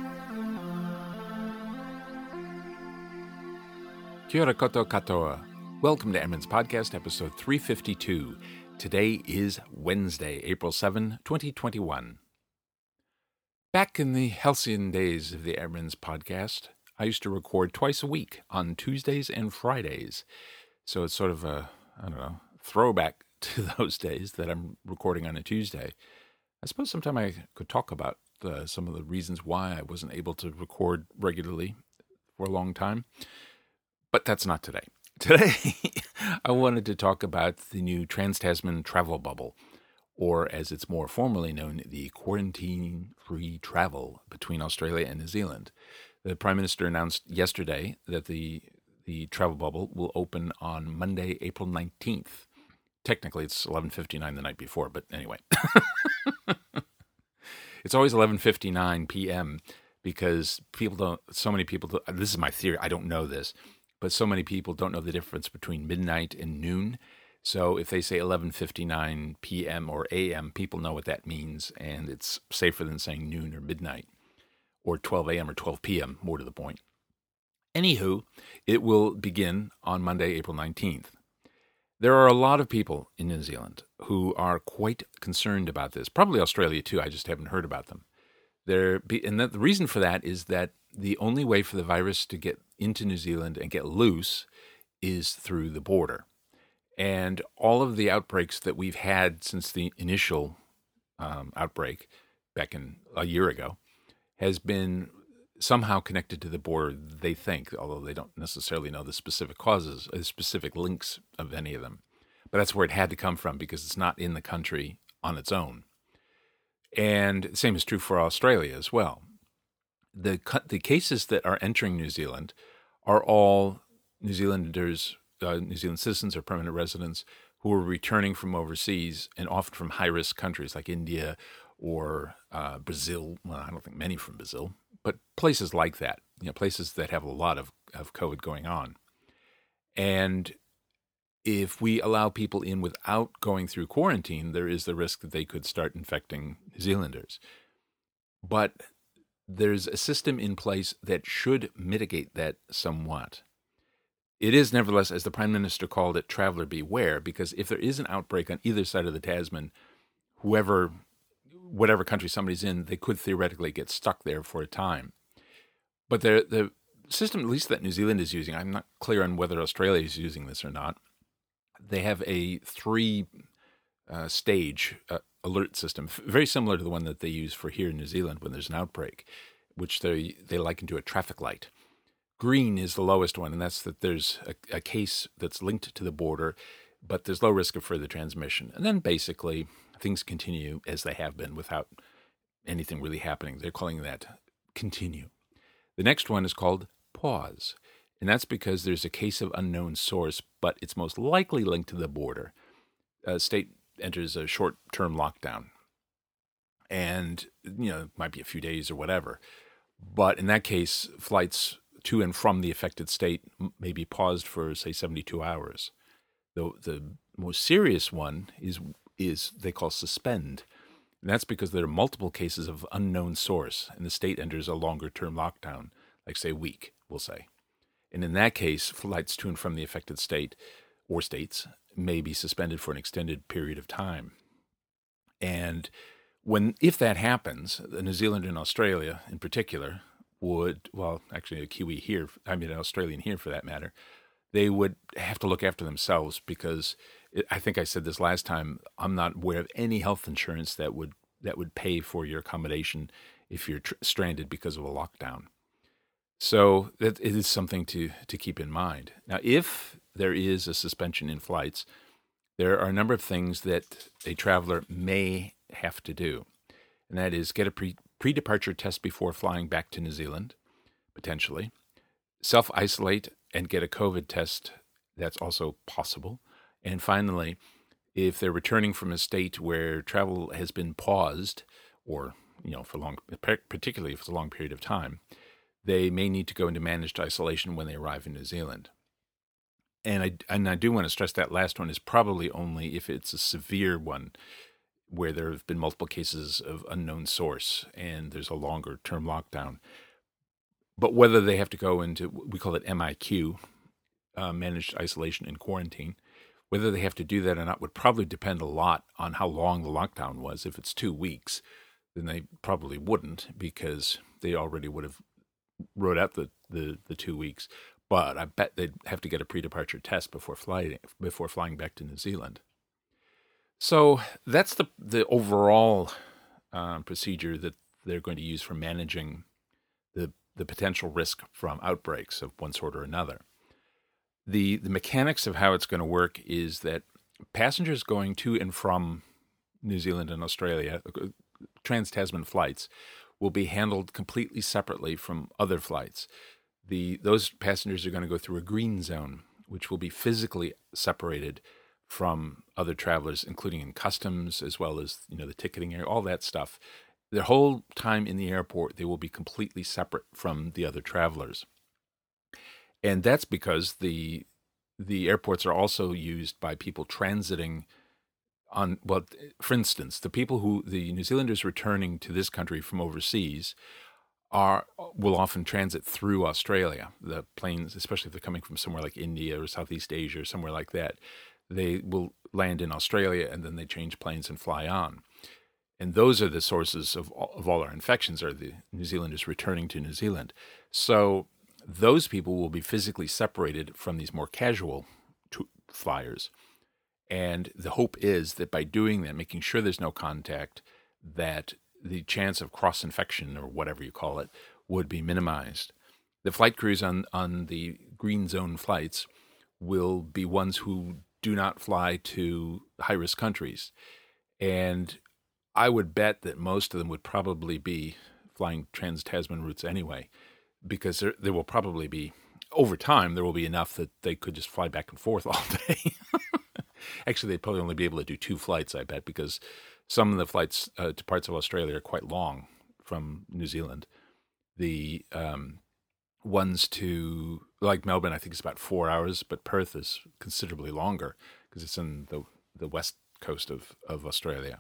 Kia ora koto katoa. Welcome to Emron's Podcast, episode 352. Today is Wednesday, April 7, 2021. Back in the halcyon days of the Emron's Podcast, I used to record twice a week on Tuesdays and Fridays. So it's sort of a, throwback to those days that I'm recording on a Tuesday. I suppose sometime I could talk about some of the reasons why I wasn't able to record regularly for a long time. But that's not today. Today, I wanted to talk about the new Trans-Tasman travel bubble, or as it's more formally known, the quarantine-free travel between Australia and New Zealand. The Prime Minister announced yesterday that the travel bubble will open on Monday, April 19th. Technically, it's 11:59 the night before, but anyway. It's always 11:59 p.m. because so many people, this is my theory, I don't know this, but so many people don't know the difference between midnight and noon. So if they say 11:59 p.m. or a.m., people know what that means, and it's safer than saying noon or midnight, or 12 a.m. or 12 p.m., more to the point. Anywho, it will begin on Monday, April 19th. There are a lot of people in New Zealand who are quite concerned about this. Probably Australia too, I just haven't heard about them. The reason for that is that the only way for the virus to get into New Zealand and get loose is through the border. And all of the outbreaks that we've had since the initial outbreak back in a year ago has been somehow connected to the border, they think, although they don't necessarily know the specific causes, the specific links of any of them. But that's where it had to come from because it's not in the country on its own. And the same is true for Australia as well. The cases that are entering New Zealand are all New Zealanders, New Zealand citizens or permanent residents who are returning from overseas and often from high-risk countries like India or Brazil. Well, I don't think many from Brazil, but places like that, places that have a lot of COVID going on. And if we allow people in without going through quarantine, there is the risk that they could start infecting New Zealanders. But there's a system in place that should mitigate that somewhat. It is nevertheless, as the Prime Minister called it, traveller beware, because if there is an outbreak on either side of the Tasman, whatever country somebody's in, they could theoretically get stuck there for a time. But the system, at least that New Zealand is using, I'm not clear on whether Australia is using this or not. They have a 3-stage alert system, very similar to the one that they use for here in New Zealand when there's an outbreak, which they liken to a traffic light. Green is the lowest one, and that's that there's a case that's linked to the border, but there's low risk of further transmission. And then basically things continue as they have been without anything really happening. They're calling that continue. The next one is called pause. And that's because there's a case of unknown source, but it's most likely linked to the border. A state enters a short-term lockdown. And, it might be a few days or whatever. But in that case, flights to and from the affected state may be paused for, say, 72 hours. The most serious one is they call suspend. And that's because there are multiple cases of unknown source, and the state enters a longer-term lockdown, like, say, a week, we'll say. And in that case, flights to and from the affected state or states may be suspended for an extended period of time. And if that happens, New Zealand and Australia in particular actually a Kiwi here, an Australian here for that matter, they would have to look after themselves because I think I said this last time, I'm not aware of any health insurance that would pay for your accommodation if you're stranded because of a lockdown. So it is something to keep in mind. Now, if there is a suspension in flights, there are a number of things that a traveler may have to do. And that is get a pre-departure test before flying back to New Zealand, potentially. Self-isolate and get a COVID test. That's also possible. And finally, if they're returning from a state where travel has been paused or, particularly if it's a long period of time, they may need to go into managed isolation when they arrive in New Zealand. And I do want to stress that last one is probably only if it's a severe one, where there have been multiple cases of unknown source and there's a longer term lockdown. But whether they have to go into, we call it MIQ, managed isolation and quarantine, whether they have to do that or not would probably depend a lot on how long the lockdown was. If it's 2 weeks, then they probably wouldn't, because they already would have rode out the 2 weeks. But I bet they'd have to get a pre-departure test before flying back to New Zealand. So that's the overall procedure that they're going to use for managing the potential risk from outbreaks of one sort or another. The mechanics of how it's going to work is that passengers going to and from New Zealand and Australia, trans-Tasman flights, will be handled completely separately from other flights. Those passengers are going to go through a green zone, which will be physically separated from other travelers, including in customs, as well as the ticketing area, all that stuff. Their whole time in the airport, they will be completely separate from the other travelers. And that's because the airports are also used by people transiting on, well, for instance, the New Zealanders returning to this country from overseas will often transit through Australia. The planes, especially if they're coming from somewhere like India or Southeast Asia or somewhere like that, they will land in Australia and then they change planes and fly on. And those are the sources of all our infections, are the New Zealanders returning to New Zealand. So those people will be physically separated from these more casual flyers. And the hope is that by doing that, making sure there's no contact, that the chance of cross-infection, or whatever you call it, would be minimized. The flight crews on the green zone flights will be ones who do not fly to high-risk countries. And I would bet that most of them would probably be flying trans-Tasman routes anyway, because there will probably be, over time, there will be enough that they could just fly back and forth all day. Actually, they'd probably only be able to do 2 flights, I bet, because some of the flights to parts of Australia are quite long from New Zealand. The ones to, like Melbourne, I think it's about 4 hours, but Perth is considerably longer because it's in the west coast of Australia.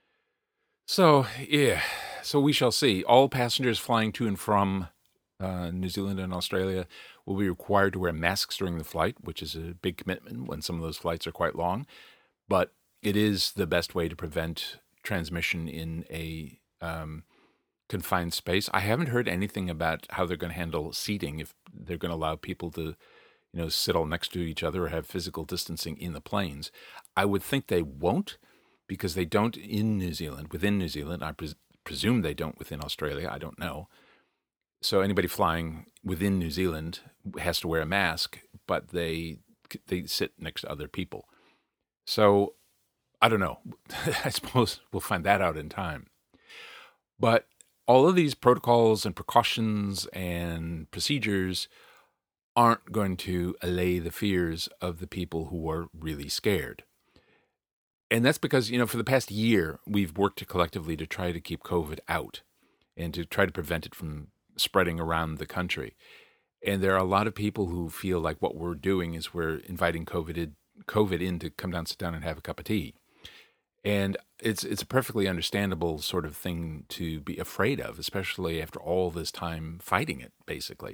So, yeah, so we shall see. All passengers flying to and from New Zealand and Australia will be required to wear masks during the flight, which is a big commitment when some of those flights are quite long. But it is the best way to prevent transmission in a confined space. I haven't heard anything about how they're going to handle seating, if they're going to allow people to, sit all next to each other or have physical distancing in the planes. I would think they won't, because they don't within New Zealand. I presume they don't within Australia. I don't know. So anybody flying within New Zealand has to wear a mask, but they sit next to other people. So I don't know. I suppose we'll find that out in time. But all of these protocols and precautions and procedures aren't going to allay the fears of the people who are really scared. And that's because, for the past year, we've worked collectively to try to keep COVID out and to try to prevent it from spreading around the country. And there are a lot of people who feel like what we're doing is we're inviting COVID in to come down, sit down, and have a cup of tea. And it's a perfectly understandable sort of thing to be afraid of, especially after all this time fighting it, basically.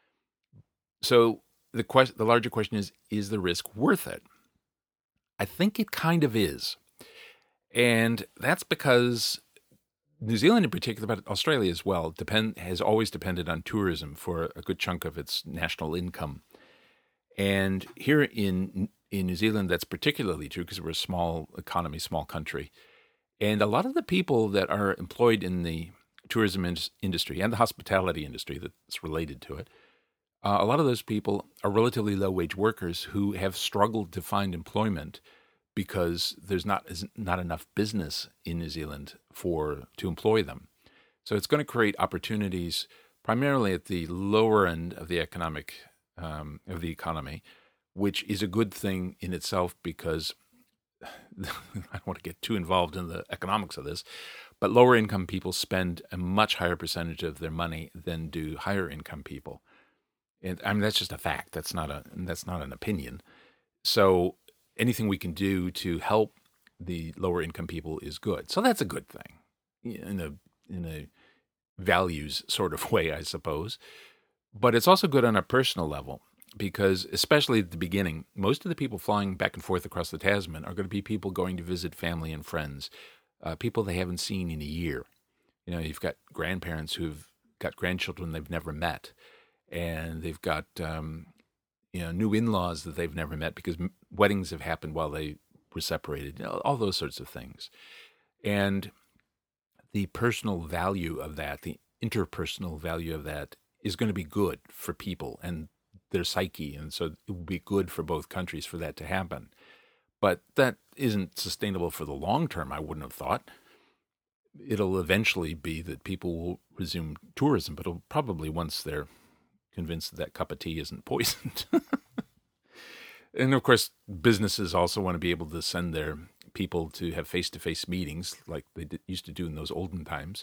So the larger question is the risk worth it? I think it kind of is. And that's because New Zealand in particular, but Australia as well, has always depended on tourism for a good chunk of its national income. And here in New Zealand, that's particularly true because we're a small economy, small country. And a lot of the people that are employed in the tourism industry and the hospitality industry that's related to it, a lot of those people are relatively low-wage workers who have struggled to find employment because there's not enough business in New Zealand to employ them. So it's going to create opportunities primarily at the lower end of the economy, which is a good thing in itself because I don't want to get too involved in the economics of this, but lower income people spend a much higher percentage of their money than do higher income people. And I mean, that's just a fact. That's not an opinion. So anything we can do to help the lower income people is good. So that's a good thing in a values sort of way, I suppose. But it's also good on a personal level because, especially at the beginning, most of the people flying back and forth across the Tasman are going to be people going to visit family and friends, people they haven't seen in a year. You've got grandparents who've got grandchildren they've never met, and they've got new in-laws that they've never met because weddings have happened while they were separated. All those sorts of things, and the personal value of that, the interpersonal value of that, is going to be good for people and their psyche, and so it would be good for both countries for that to happen. But that isn't sustainable for the long term, I wouldn't have thought. It'll eventually be that people will resume tourism, but it'll probably once they're convinced that cup of tea isn't poisoned. And of course, businesses also want to be able to send their people to have face-to-face meetings like they used to do in those olden times.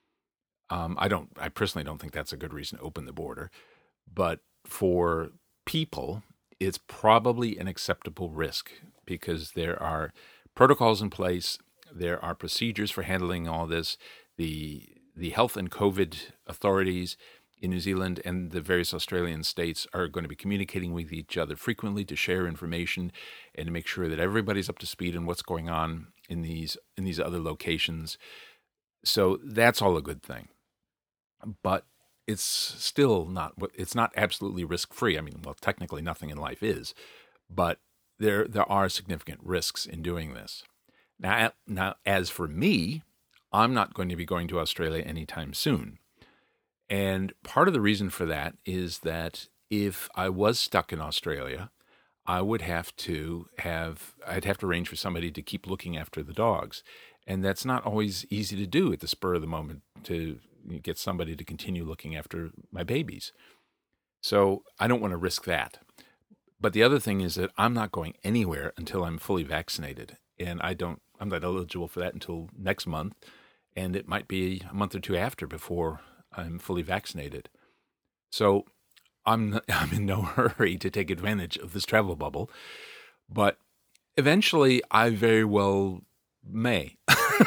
I personally don't think that's a good reason to open the border, but for people, it's probably an acceptable risk because there are protocols in place, there are procedures for handling all this. The health and COVID authorities in New Zealand and the various Australian states are going to be communicating with each other frequently to share information and to make sure that everybody's up to speed on what's going on in these other locations. So that's all a good thing. But it's still not absolutely risk-free. I mean, well, technically nothing in life is, but there are significant risks in doing this. Now, as for me, I'm not going to be going to Australia anytime soon. And part of the reason for that is that if I was stuck in Australia, I'd have to arrange for somebody to keep looking after the dogs. And that's not always easy to do at the spur of the moment to get somebody to continue looking after my babies. So I don't want to risk that. But the other thing is that I'm not going anywhere until I'm fully vaccinated. And I'm not eligible for that until next month. And it might be a month or two after before I'm fully vaccinated. So I'm in no hurry to take advantage of this travel bubble. But eventually I very well may,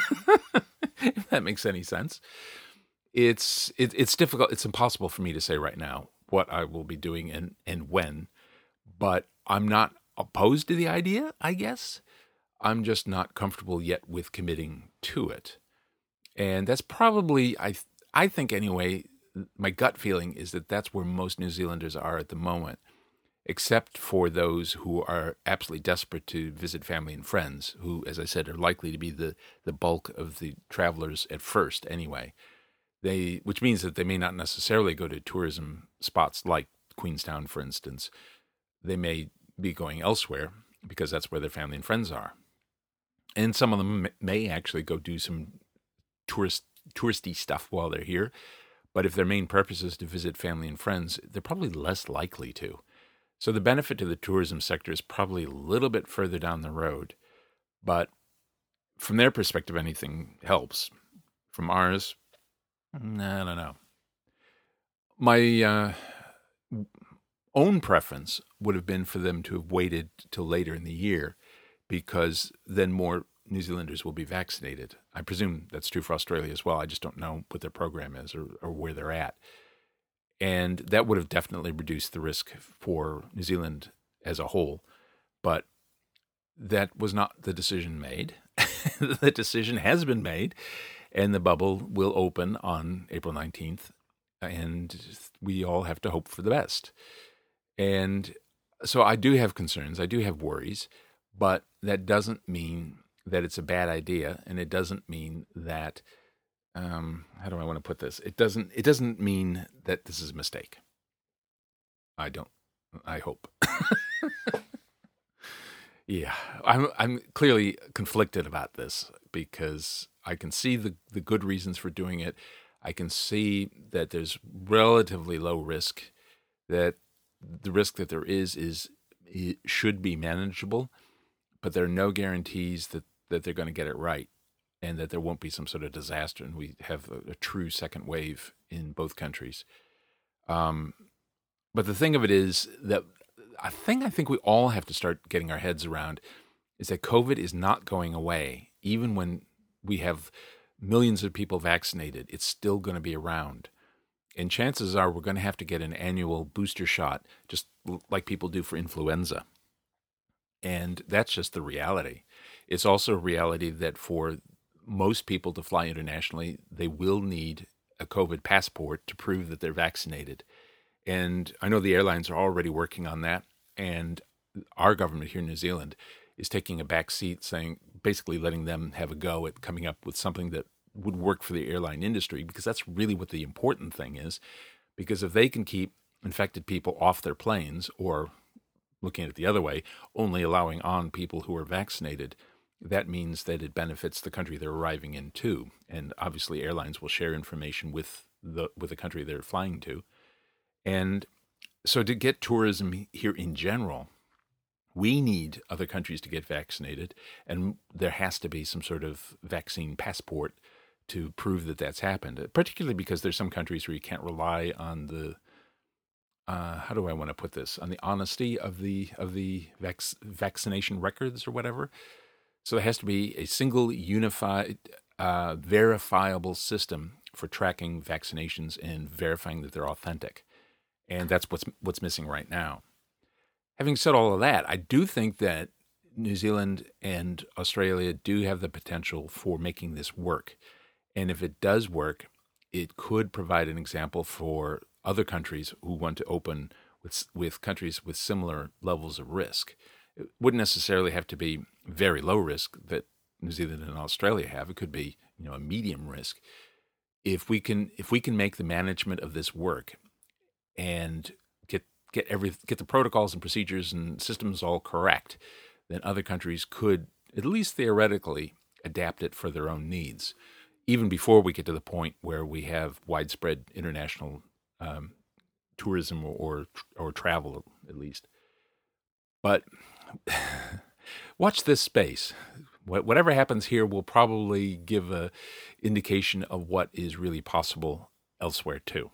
if that makes any sense. It's difficult. It's impossible for me to say right now what I will be doing and when, but I'm not opposed to the idea, I guess. I'm just not comfortable yet with committing to it. And that's probably, I think anyway, my gut feeling is that that's where most New Zealanders are at the moment, except for those who are absolutely desperate to visit family and friends, who, as I said, are likely to be the bulk of the travelers at first anyway. Which means that they may not necessarily go to tourism spots like Queenstown, for instance. They may be going elsewhere because that's where their family and friends are. And some of them may actually go do some touristy stuff while they're here. But if their main purpose is to visit family and friends, they're probably less likely to. So the benefit to the tourism sector is probably a little bit further down the road. But from their perspective, anything helps. From ours, I don't know. My own preference would have been for them to have waited till later in the year because then more New Zealanders will be vaccinated. I presume that's true for Australia as well. I just don't know what their program is or where they're at. And that would have definitely reduced the risk for New Zealand as a whole. But that was not the decision made. The decision has been made. And the bubble will open on April 19th, and we all have to hope for the best. And so I do have concerns, I do have worries, but that doesn't mean that it's a bad idea, and it doesn't mean that, how do I want to put this? It doesn't mean that this is a mistake. I hope. Yeah, I'm clearly conflicted about this because I can see the good reasons for doing it. I can see that there's relatively low risk, that the risk that there is it should be manageable, but there are no guarantees that they're going to get it right and that there won't be some sort of disaster and we have a true second wave in both countries. But the thing of it is that I think we all have to start getting our heads around is that COVID is not going away. Even when we have millions of people vaccinated, it's still going to be around. And chances are we're going to have to get an annual booster shot, just like people do for influenza. And that's just the reality. It's also a reality that for most people to fly internationally, they will need a COVID passport to prove that they're vaccinated. And I know the airlines are already working on that. And our government here in New Zealand is taking a back seat, saying, basically letting them have a go at coming up with something that would work for the airline industry, because that's really what the important thing is. Because if they can keep infected people off their planes, or looking at it the other way, only allowing on people who are vaccinated, that means that it benefits the country they're arriving in too. And obviously airlines will share information with the country they're flying to. And so to get tourism here in general, we need other countries to get vaccinated, and there has to be some sort of vaccine passport to prove that that's happened, particularly because there's some countries where you can't rely on the, how do I want to put this, on the honesty of the vaccination records or whatever. So there has to be a single unified, verifiable system for tracking vaccinations and verifying that they're authentic. And that's what's missing right now. Having said all of that, I do think that New Zealand and Australia do have the potential for making this work. And if it does work, it could provide an example for other countries who want to open with countries with similar levels of risk. It wouldn't necessarily have to be very low risk that New Zealand and Australia have. It could be, a medium risk. If we can make the management of this work and get the protocols and procedures and systems all correct, then other countries could, at least theoretically, adapt it for their own needs, even before we get to the point where we have widespread international tourism or travel, at least. But watch this space. Whatever happens here will probably give an indication of what is really possible elsewhere too.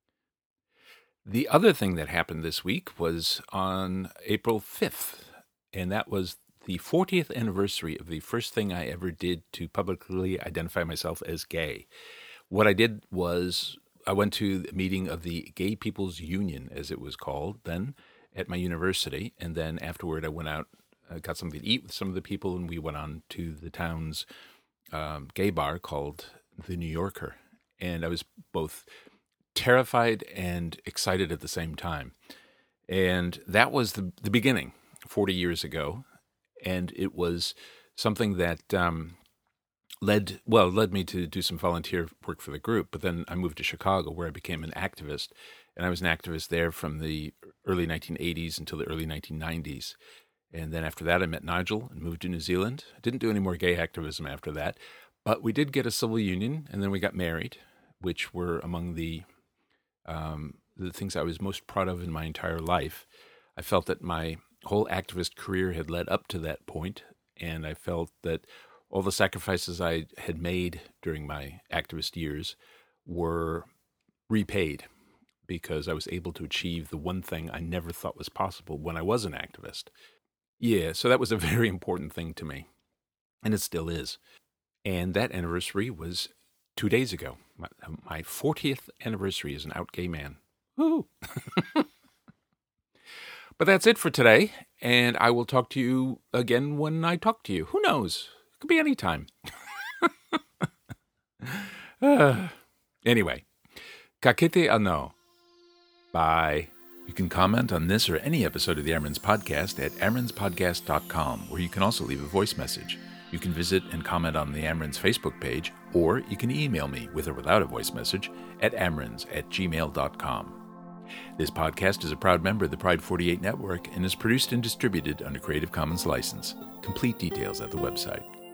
The other thing that happened this week was on April 5th, and that was the 40th anniversary of the first thing I ever did to publicly identify myself as gay. What I did was I went to a meeting of the Gay People's Union, as it was called then, at my university, and then afterward I went out, got something to eat with some of the people, and we went on to the town's gay bar called The New Yorker. And I was both terrified and excited at the same time. And that was the beginning 40 years ago. And it was something that led me to do some volunteer work for the group. But then I moved to Chicago, where I became an activist. And I was an activist there from the early 1980s until the early 1990s. And then after that, I met Nigel and moved to New Zealand. I didn't do any more gay activism after that. But we did get a civil union, and then we got married, which were among the things I was most proud of in my entire life. I felt that my whole activist career had led up to that point, and I felt that all the sacrifices I had made during my activist years were repaid because I was able to achieve the one thing I never thought was possible when I was an activist. Yeah, so that was a very important thing to me, and it still is. And that anniversary was 2 days ago, my 40th anniversary as an out gay man. Woo! But that's it for today, and I will talk to you again when I talk to you. Who knows? It could be any time. Anyway, ka kite anō. Bye. You can comment on this or any episode of the Amron's Podcast at amronspodcast.com, where you can also leave a voice message. You can visit and comment on the Amron's Facebook page, or you can email me with or without a voice message at amrons@gmail.com. This podcast is a proud member of the Pride 48 Network and is produced and distributed under Creative Commons license. Complete details at the website.